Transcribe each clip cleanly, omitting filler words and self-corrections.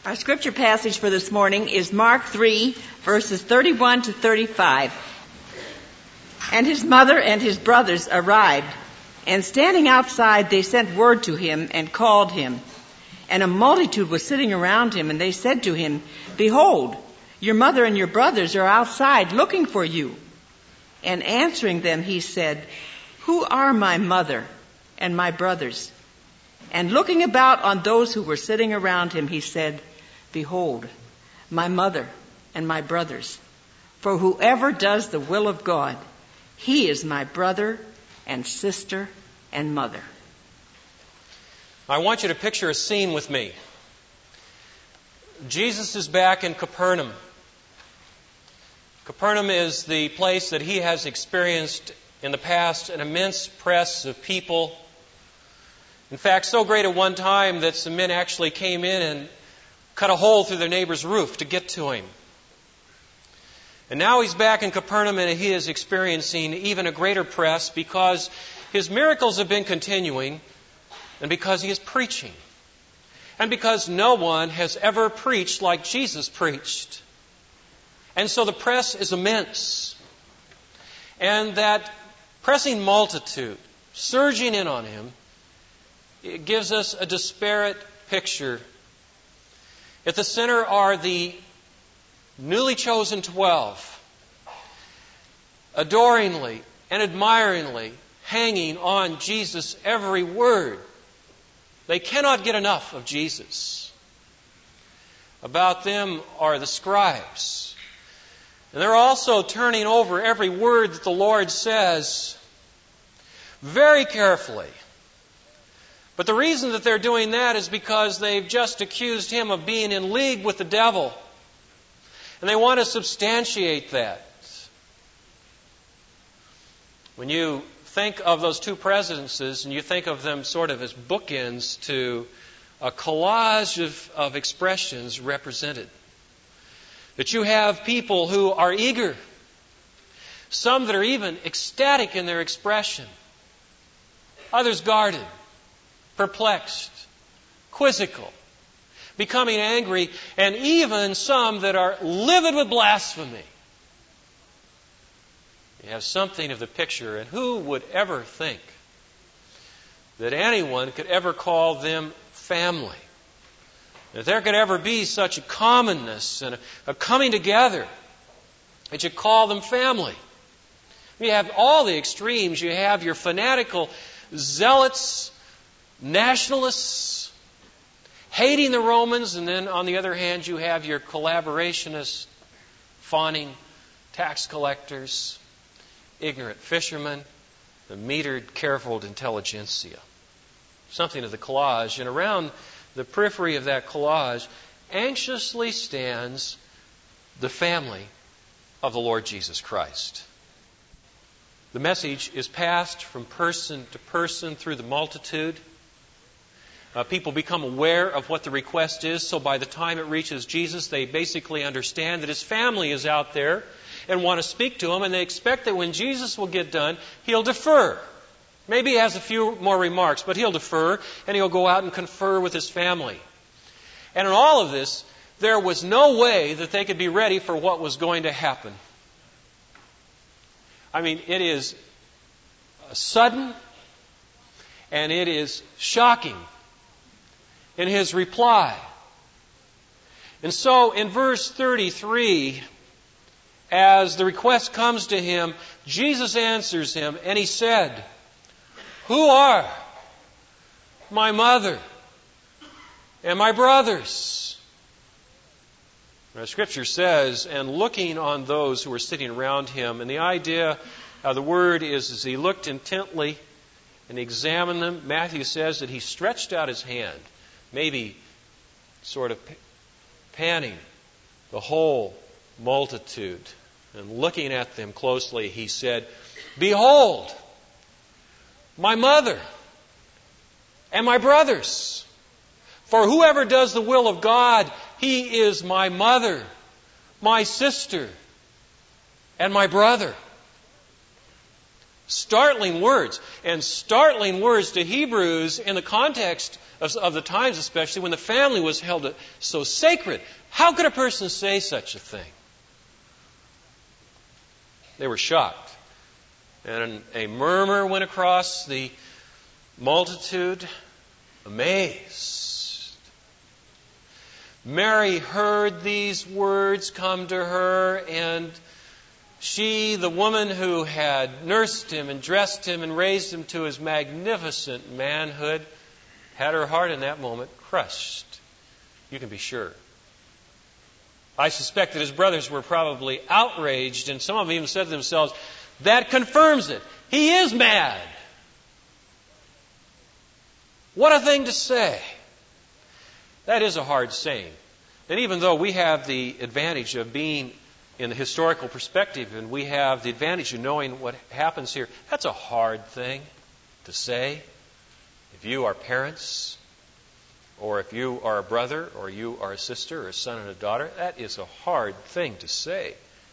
Our scripture passage for this morning is Mark 3, verses 31 to 35. And his mother and his brothers arrived, and standing outside they sent word to him and called him. And a multitude was sitting around him, and they said to him, "Behold, your mother and your brothers are outside looking for you." And answering them, he said, "Who are my mother and my brothers?" And looking about on those who were sitting around him, he said, "Behold, my mother and my brothers. For whoever does the will of God, he is my brother and sister and mother." I want you to picture a scene with me. Jesus is back in Capernaum. Capernaum is the place that he has experienced in the past an immense press of people. In fact, so great at one time that some men actually came in and cut a hole through their neighbor's roof to get to him. And now he's back in Capernaum and he is experiencing even a greater press because his miracles have been continuing and because he is preaching. And because no one has ever preached like Jesus preached. And so the press is immense. And that pressing multitude surging in on him, it gives us a disparate picture. At the center are the newly chosen 12, adoringly and admiringly hanging on Jesus' every word. They cannot get enough of Jesus. About them are the scribes. And they're also turning over every word that the Lord says very carefully. But the reason that they're doing that is because they've just accused him of being in league with the devil. And they want to substantiate that. When you think of those two presidencies and you think of them sort of as bookends to a collage of expressions represented, that you have people who are eager, some that are even ecstatic in their expression, others guarded, perplexed, quizzical, becoming angry, and even some that are livid with blasphemy. You have something of the picture, and who would ever think that anyone could ever call them family? That there could ever be such a commonness and a coming together that you call them family. You have all the extremes. You have your fanatical zealots, nationalists, hating the Romans, and then on the other hand you have your collaborationists, fawning tax collectors, ignorant fishermen, the metered, careful intelligentsia. Something of the collage. And around the periphery of that collage anxiously stands the family of the Lord Jesus Christ. The message is passed from person to person through the multitude. People become aware of what the request is, so by the time it reaches Jesus, they basically understand that his family is out there and want to speak to him, and they expect that when Jesus will get done, he'll defer. Maybe he has a few more remarks, but he'll defer, and he'll go out and confer with his family. And in all of this, there was no way that they could be ready for what was going to happen. I mean, it is sudden, and it is shocking in his reply. And so in verse 33, as the request comes to him, Jesus answers him, and he said, "Who are my mother and my brothers?" The Scripture says, "And looking on those who were sitting around him," and the idea of the word is as he looked intently and examined them, Matthew says that he stretched out his hand, maybe sort of panning the whole multitude. And looking at them closely, he said, "Behold, my mother and my brothers. For whoever does the will of God, he is my mother, my sister, and my brother." Startling words. And startling words to Hebrews in the context of the times, especially when the family was held so sacred. How could a person say such a thing? They were shocked. And a murmur went across the multitude, amazed. Mary heard these words come to her, and she, the woman who had nursed him and dressed him and raised him to his magnificent manhood, had her heart in that moment crushed. You can be sure. I suspect that his brothers were probably outraged, and some of them even said to themselves, that confirms it. He is mad. What a thing to say. That is a hard saying. And even though we have the advantage of being in the historical perspective and we have the advantage of knowing what happens here, that's a hard thing to say. If you are parents, or if you are a brother, or you are a sister, or a son and a daughter, that is a hard thing to say.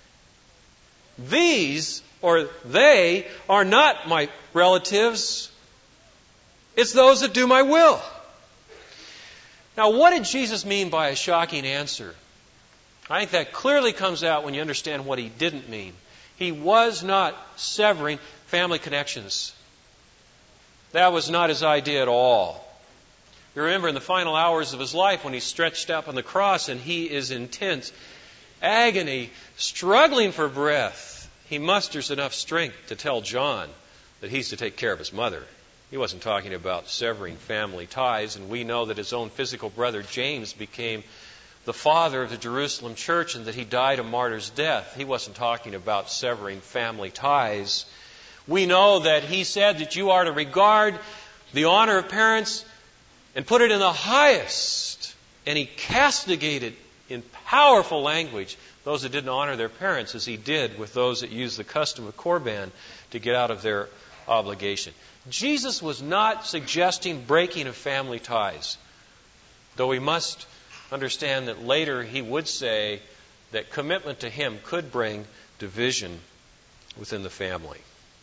These, or they, are not my relatives. It's those that do my will. Now, what did Jesus mean by a shocking answer? I think that clearly comes out when you understand what he didn't mean. He was not severing family connections. That was not his idea at all. You remember in the final hours of his life when he's stretched up on the cross and he is in intense agony, struggling for breath, he musters enough strength to tell John that he's to take care of his mother. He wasn't talking about severing family ties, and we know that his own physical brother James became the father of the Jerusalem church and that he died a martyr's death. He wasn't talking about severing family ties. We know that he said that you are to regard the honor of parents and put it in the highest. And he castigated in powerful language those that didn't honor their parents, as he did with those that used the custom of Korban to get out of their obligation. Jesus was not suggesting breaking of family ties, though we must understand that later he would say that commitment to him could bring division within the family.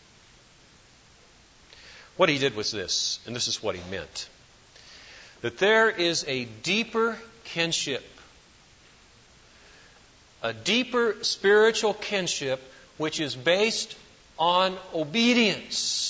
What he did was this, and this is what he meant: that there is a deeper kinship, a deeper spiritual kinship which is based on obedience.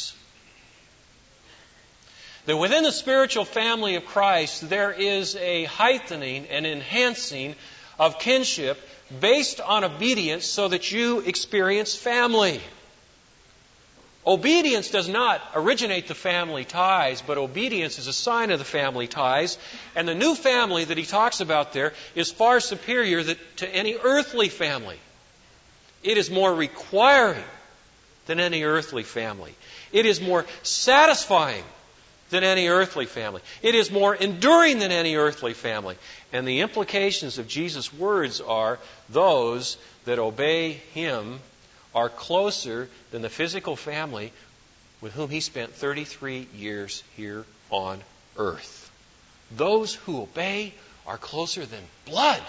That within the spiritual family of Christ there is a heightening and enhancing of kinship based on obedience so that you experience family. Obedience does not originate the family ties, but obedience is a sign of the family ties. And the new family that he talks about there is far superior to any earthly family. It is more requiring than any earthly family. It is more satisfying than any earthly family. It is more enduring than any earthly family. And the implications of Jesus' words are those that obey him are closer than the physical family with whom he spent 33 years here on earth. Those who obey are closer than blood.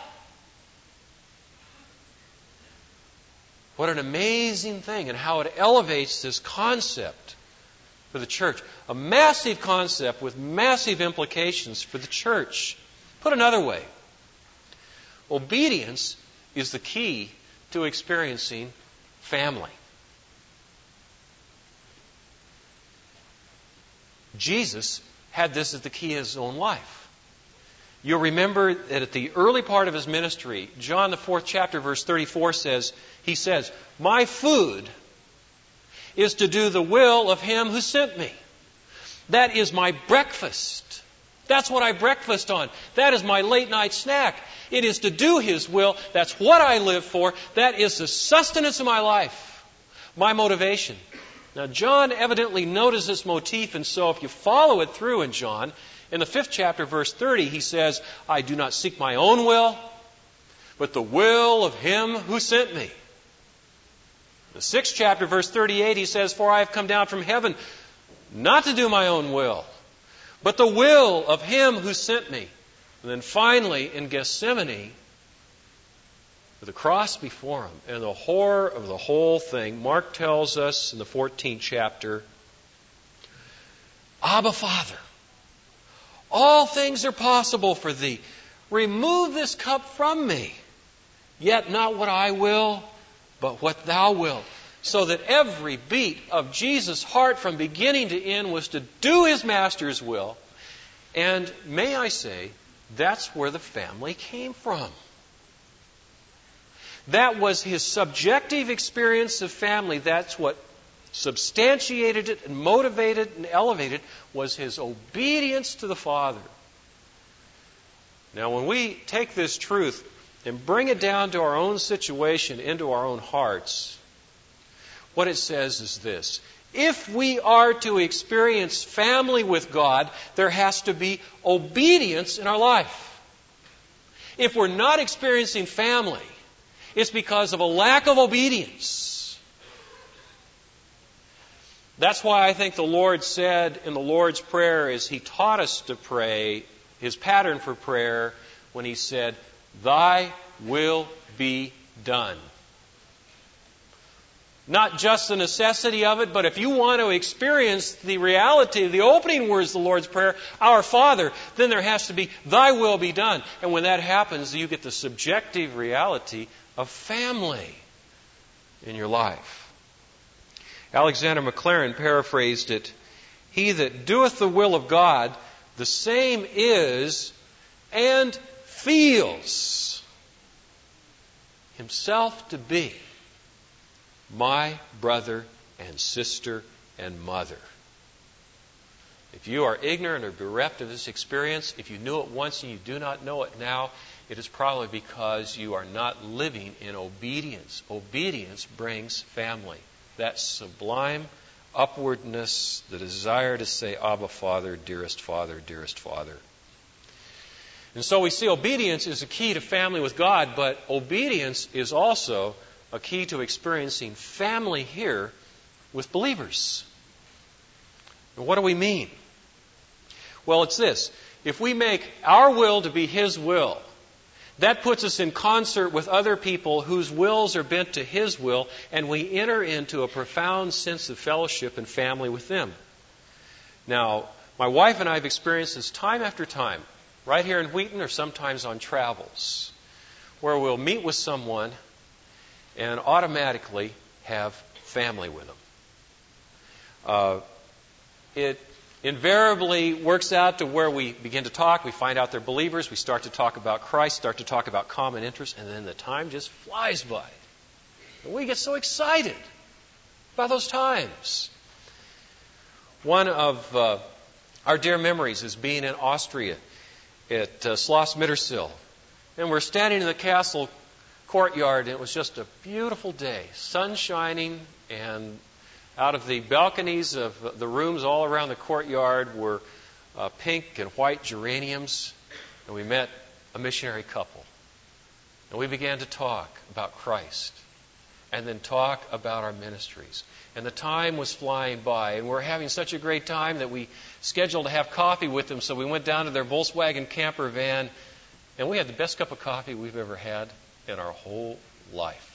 What an amazing thing, and how it elevates this concept for the church. A massive concept with massive implications for the church. Put another way, obedience is the key to experiencing family. Jesus had this as the key of his own life. You'll remember that at the early part of his ministry, John the 4th chapter, verse 34 he says, "My food is to do the will of him who sent me." That is my breakfast. That's what I breakfast on. That is my late night snack. It is to do his will. That's what I live for. That is the sustenance of my life, my motivation. Now, John evidently noticed this motif, and so if you follow it through in John, in the 5th chapter, verse 30, he says, "I do not seek my own will, but the will of him who sent me." In the 6th chapter, verse 38, he says, "For I have come down from heaven not to do my own will, but the will of him who sent me." And then finally, in Gethsemane, with the cross before him and the horror of the whole thing, Mark tells us in the 14th chapter, Abba, Father, all things are possible for thee. Remove this cup from me. Yet not what I will, but what thou wilt. So that every beat of Jesus' heart from beginning to end was to do his master's will. And may I say, that's where the family came from. That was his subjective experience of family. That's what substantiated it and motivated and elevated was his obedience to the Father. Now, when we take this truth and bring it down to our own situation, into our own hearts, what it says is this. If we are to experience family with God, there has to be obedience in our life. If we're not experiencing family, it's because of a lack of obedience. That's why I think the Lord said in the Lord's Prayer, as He taught us to pray, His pattern for prayer, when He said, Thy will be done. Not just the necessity of it, but if you want to experience the reality of the opening words of the Lord's Prayer, Our Father, then there has to be, Thy will be done. And when that happens, you get the subjective reality of family in your life. Alexander Maclaren paraphrased it, He that doeth the will of God, the same is and feels himself to be my brother and sister and mother. If you are ignorant or bereft of this experience, if you knew it once and you do not know it now, it is probably because you are not living in obedience. Obedience brings family. That sublime upwardness, the desire to say, Abba, Father, dearest Father, dearest Father. And so we see obedience is a key to family with God, but obedience is also a key to experiencing family here with believers. And what do we mean? Well, it's this. If we make our will to be His will, that puts us in concert with other people whose wills are bent to His will, and we enter into a profound sense of fellowship and family with them. Now, my wife and I have experienced this time after time, right here in Wheaton or sometimes on travels, where we'll meet with someone and automatically have family with them. It invariably works out to where we begin to talk, we find out they're believers, we start to talk about Christ, start to talk about common interests, and then the time just flies by. And we get so excited about those times. One of our dear memories is being in Austria at Schloss Mittersill. And we're standing in the castle courtyard, and it was just a beautiful day, sun shining, and out of the balconies of the rooms all around the courtyard were pink and white geraniums, and we met a missionary couple. And we began to talk about Christ, and then talk about our ministries. And the time was flying by, and we were having such a great time that we scheduled to have coffee with them, so we went down to their Volkswagen camper van, and we had the best cup of coffee we've ever had in our whole life.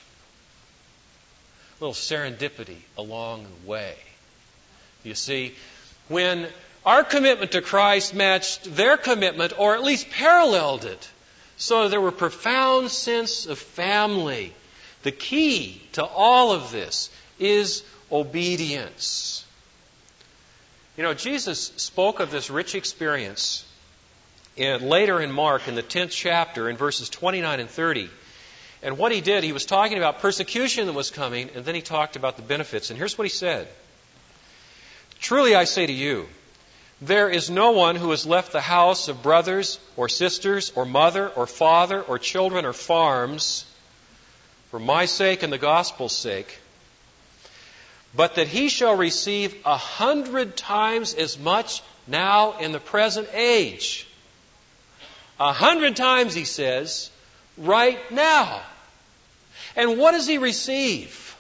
A little serendipity along the way. You see, when our commitment to Christ matched their commitment, or at least paralleled it, so there were a profound sense of family. The key to all of this is obedience. You know, Jesus spoke of this rich experience later in Mark in the 10th chapter in verses 29 and 30. And what He did, He was talking about persecution that was coming, and then He talked about the benefits. And here's what He said. Truly I say to you, there is no one who has left the house of brothers or sisters or mother or father or children or farms for my sake and the gospel's sake, but that he shall receive 100 times as much now in the present age. 100 times, He says, right now. And what does he receive?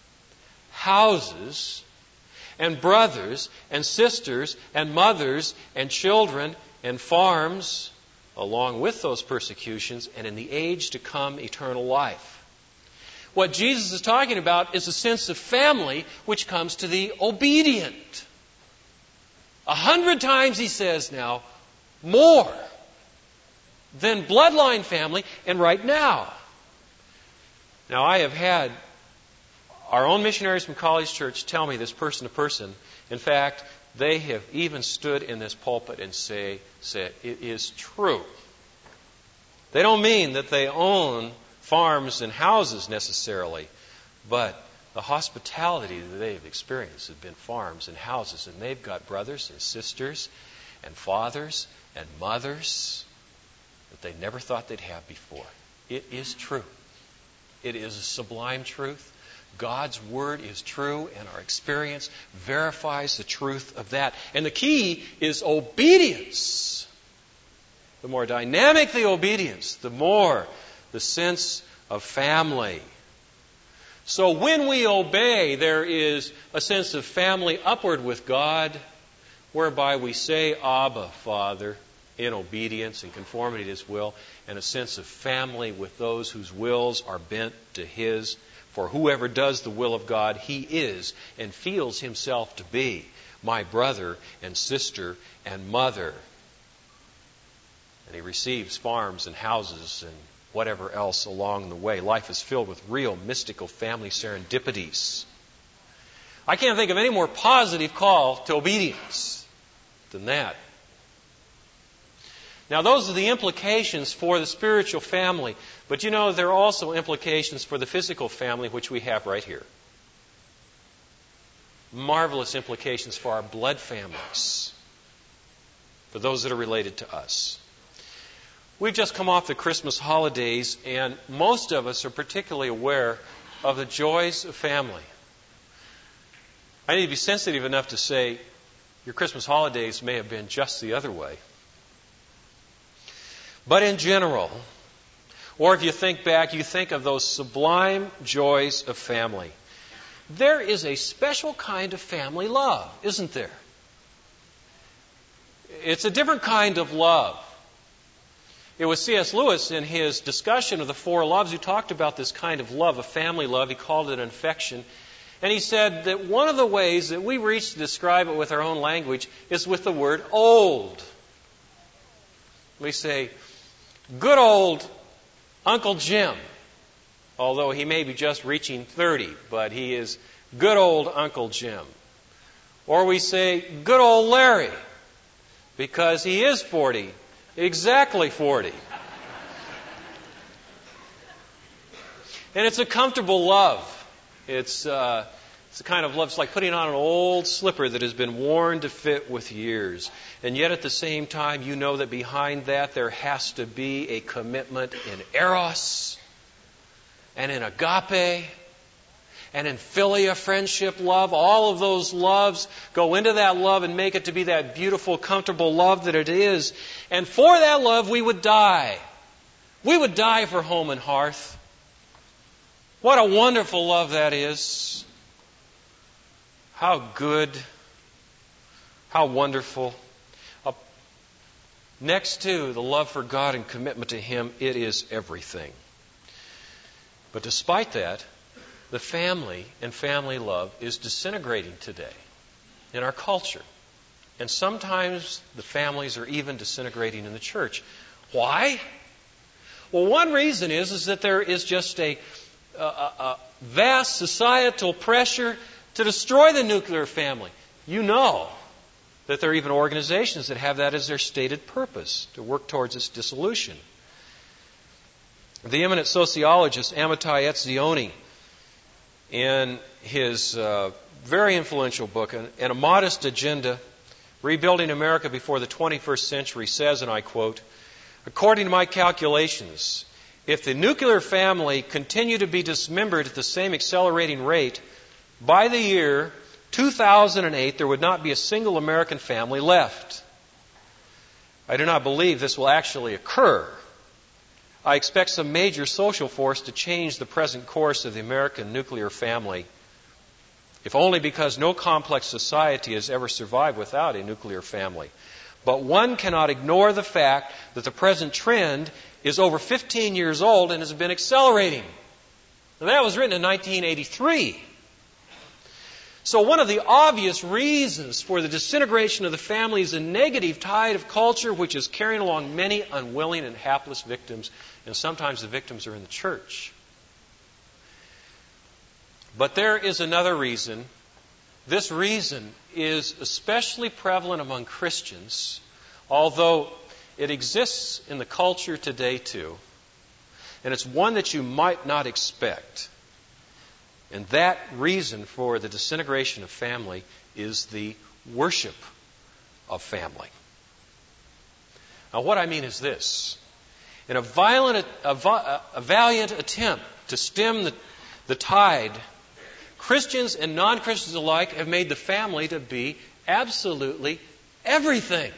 Houses and brothers and sisters and mothers and children and farms along with those persecutions, and in the age to come eternal life. What Jesus is talking about is a sense of family which comes to the obedient. 100 times he says now, more than bloodline family, and right now. Now, I have had our own missionaries from College Church tell me this person to person. In fact, they have even stood in this pulpit and said, it is true. They don't mean that they own farms and houses necessarily, but the hospitality that they've experienced has been farms and houses, and they've got brothers and sisters and fathers and mothers that they never thought they'd have before. It is true. It is a sublime truth. God's Word is true, and our experience verifies the truth of that. And the key is obedience. The more dynamic the obedience, the more the sense of family. So when we obey, there is a sense of family upward with God, whereby we say, Abba, Father, in obedience and conformity to His will, and a sense of family with those whose wills are bent to His. For whoever does the will of God, he is and feels himself to be my brother and sister and mother. And he receives farms and houses and whatever else along the way. Life is filled with real mystical family serendipities. I can't think of any more positive call to obedience than that. Now, those are the implications for the spiritual family. But you know, there are also implications for the physical family, which we have right here. Marvelous implications for our blood families, for those that are related to us. We've just come off the Christmas holidays, and most of us are particularly aware of the joys of family. I need to be sensitive enough to say, your Christmas holidays may have been just the other way. But in general, or if you think back, you think of those sublime joys of family. There is a special kind of family love, isn't there? It's a different kind of love. It was C.S. Lewis in his discussion of the four loves who talked about this kind of love, a family love. He called it an affection. And he said that one of the ways that we reach to describe it with our own language is with the word old. We say, good old Uncle Jim, although he may be just reaching 30, but he is good old Uncle Jim. Or we say, good old Larry, because he is 40, exactly 40. And it's a comfortable love. It's the kind of love, it's like putting on an old slipper that has been worn to fit with years. And yet at the same time, you know that behind that there has to be a commitment in eros and in agape and in philia, friendship, love. All of those loves go into that love and make it to be that beautiful, comfortable love that it is. And for that love, we would die. We would die for home and hearth. What a wonderful love that is. How good. How wonderful. Next to the love for God and commitment to Him, it is everything. But despite that, the family and family love is disintegrating today in our culture. And sometimes the families are even disintegrating in the church. Why? Well, one reason is that there is just a vast societal pressure to destroy the nuclear family. You know that there are even organizations that have that as their stated purpose, to work towards its dissolution. The eminent sociologist Amitai Etzioni, in his very influential book, And a Modest Agenda, Rebuilding America Before the 21st Century, says, and I quote, "According to my calculations, if the nuclear family continued to be dismembered at the same accelerating rate, by the year 2008, there would not be a single American family left. I do not believe this will actually occur. I expect some major social force to change the present course of the American nuclear family, if only because no complex society has ever survived without a nuclear family. But one cannot ignore the fact that the present trend is over 15 years old and has been accelerating." And that was written in 1983. So one of the obvious reasons for the disintegration of the family is a negative tide of culture which is carrying along many unwilling and hapless victims, and sometimes the victims are in the church. But there is another reason. This reason is especially prevalent among Christians, although it exists in the culture today too. And it's one that you might not expect. And that reason for the disintegration of family is the worship of family. Now, what I mean is this. In a valiant attempt to stem the tide, Christians and non-Christians alike have made the family to be absolutely everything.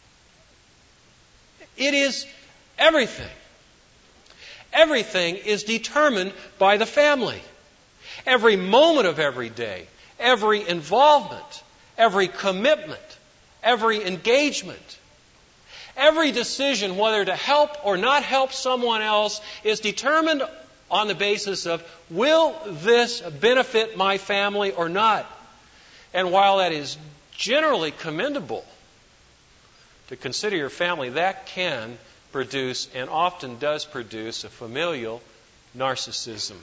It is everything. Everything is determined by the family. Every moment of every day, every involvement, every commitment, every engagement, every decision whether to help or not help someone else is determined on the basis of, will this benefit my family or not? And while that is generally commendable to consider your family, that can produce, and often does produce, a familial narcissism.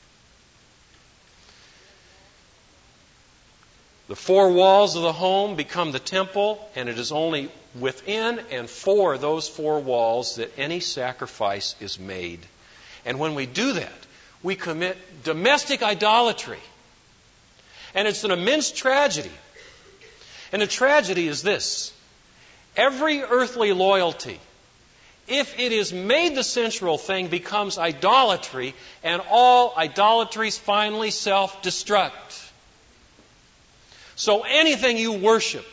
The four walls of the home become the temple, and it is only within and for those four walls that any sacrifice is made. And when we do that, we commit domestic idolatry. And it's an immense tragedy. And the tragedy is this. Every earthly loyalty, if it is made the central thing, becomes idolatry, and all idolatries finally self-destruct. So anything you worship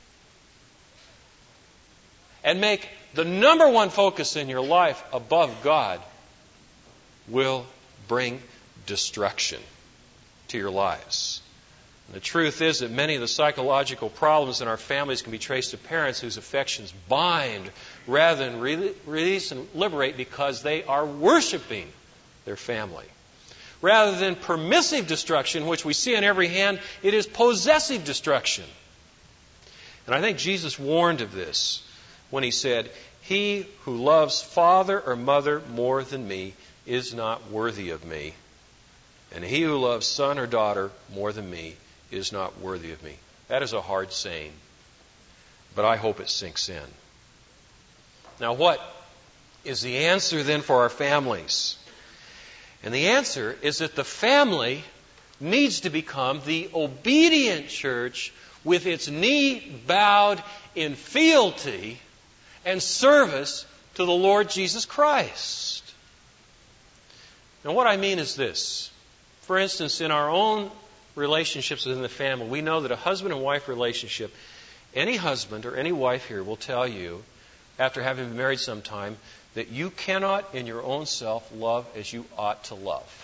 and make the number one focus in your life above God will bring destruction to your lives. And the truth is that many of the psychological problems in our families can be traced to parents whose affections bind rather than release and liberate because they are worshiping their family. Rather than permissive destruction, which we see on every hand, it is possessive destruction. And I think Jesus warned of this when he said, "He who loves father or mother more than me is not worthy of me. And he who loves son or daughter more than me is not worthy of me." That is a hard saying, but I hope it sinks in. Now, what is the answer then for our families? And the answer is that the family needs to become the obedient church with its knee bowed in fealty and service to the Lord Jesus Christ. Now, what I mean is this. For instance, in our own relationships within the family, we know that a husband and wife relationship, any husband or any wife here will tell you, after having been married some time, that you cannot in your own self love as you ought to love.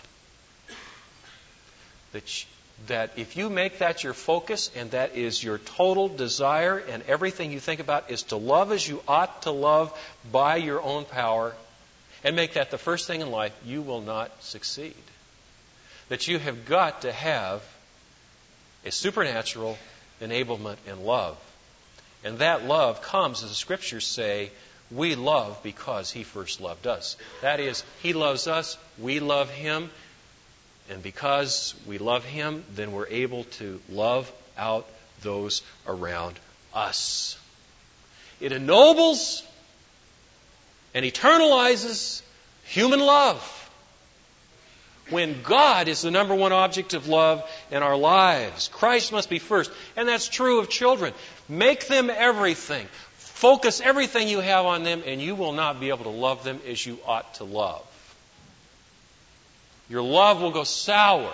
That if you make that your focus and that is your total desire and everything you think about is to love as you ought to love by your own power and make that the first thing in life, you will not succeed. That you have got to have a supernatural enablement in love. And that love comes, as the Scriptures say, we love because He first loved us. That is, He loves us, we love Him, and because we love Him, then we're able to love out those around us. It ennobles and eternalizes human love. When God is the number one object of love in our lives, Christ must be first. And that's true of children. Make them everything. Focus everything you have on them, and you will not be able to love them as you ought to love. Your love will go sour.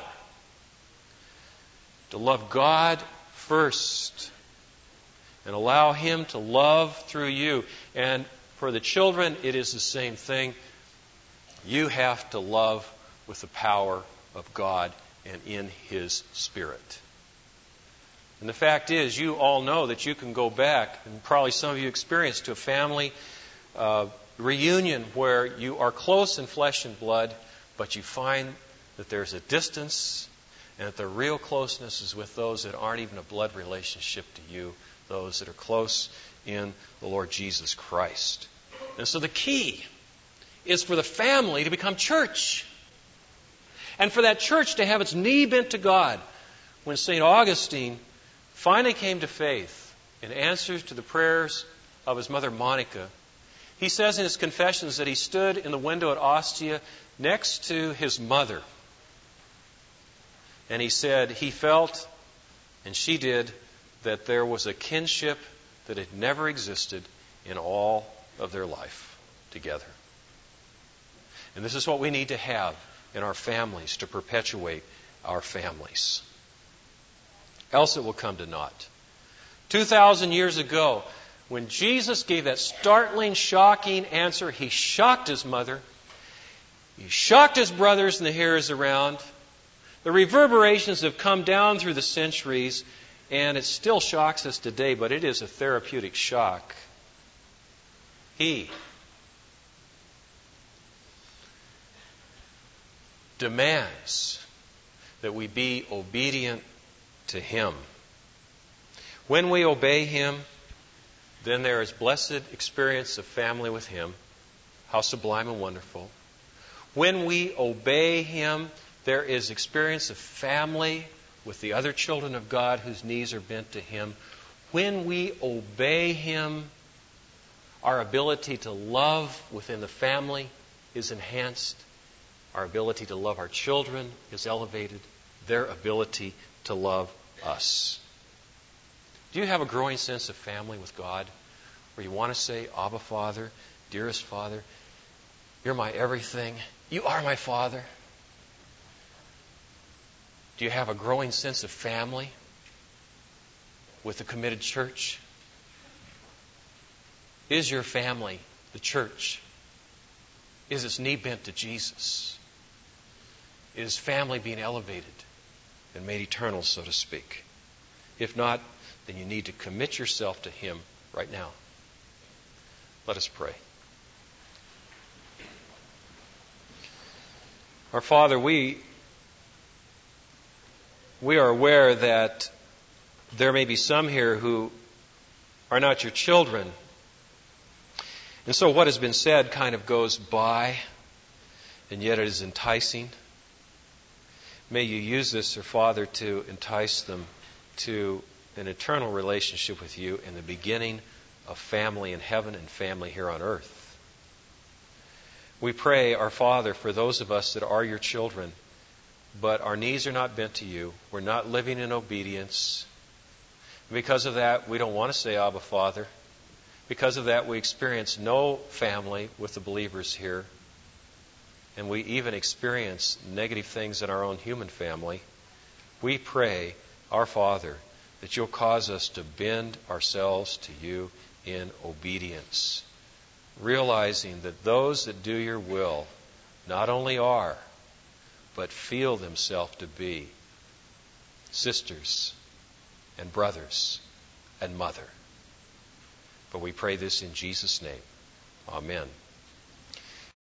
To love God first and allow Him to love through you. And for the children, it is the same thing. You have to love with the power of God and in His Spirit. And the fact is, you all know that you can go back, and probably some of you experienced, to a family reunion where you are close in flesh and blood, but you find that there's a distance, and that the real closeness is with those that aren't even a blood relationship to you, those that are close in the Lord Jesus Christ. And so the key is for the family to become church. And for that church to have its knee bent to God. When St. Augustine finally came to faith in answer to the prayers of his mother Monica, he says in his Confessions that he stood in the window at Ostia next to his mother. And he said he felt, and she did, that there was a kinship that had never existed in all of their life together. And this is what we need to have in our families to perpetuate our families. Else it will come to naught. 2,000 years ago, when Jesus gave that startling, shocking answer, he shocked his mother. He shocked his brothers and the hearers around. The reverberations have come down through the centuries, and it still shocks us today, but it is a therapeutic shock. He demands that we be obedient to Him. When we obey Him, then there is blessed experience of family with Him. How sublime and wonderful. When we obey Him, there is experience of family with the other children of God whose knees are bent to Him. When we obey Him, our ability to love within the family is enhanced. Our ability to love our children is elevated. Their ability to love us. Do you have a growing sense of family with God where you want to say, Abba, Father, dearest Father, you're my everything. You are my Father. Do you have a growing sense of family with the committed church? Is your family the church? Is its knee bent to Jesus? Is family being elevated and made eternal, so to speak? If not, then you need to commit yourself to Him right now. Let us pray. Our Father, we are aware that there may be some here who are not your children. And so what has been said kind of goes by, and yet it is enticing. May you use this, Father, to entice them to an eternal relationship with you in the beginning of family in heaven and family here on earth. We pray, our Father, for those of us that are your children, but our knees are not bent to you. We're not living in obedience. Because of that, we don't want to say, Abba, Father. Because of that, we experience no family with the believers here. And we even experience negative things in our own human family. We pray, our Father, that you'll cause us to bend ourselves to you in obedience, realizing that those that do your will not only are, but feel themselves to be sisters and brothers and mother. But we pray this in Jesus' name. Amen.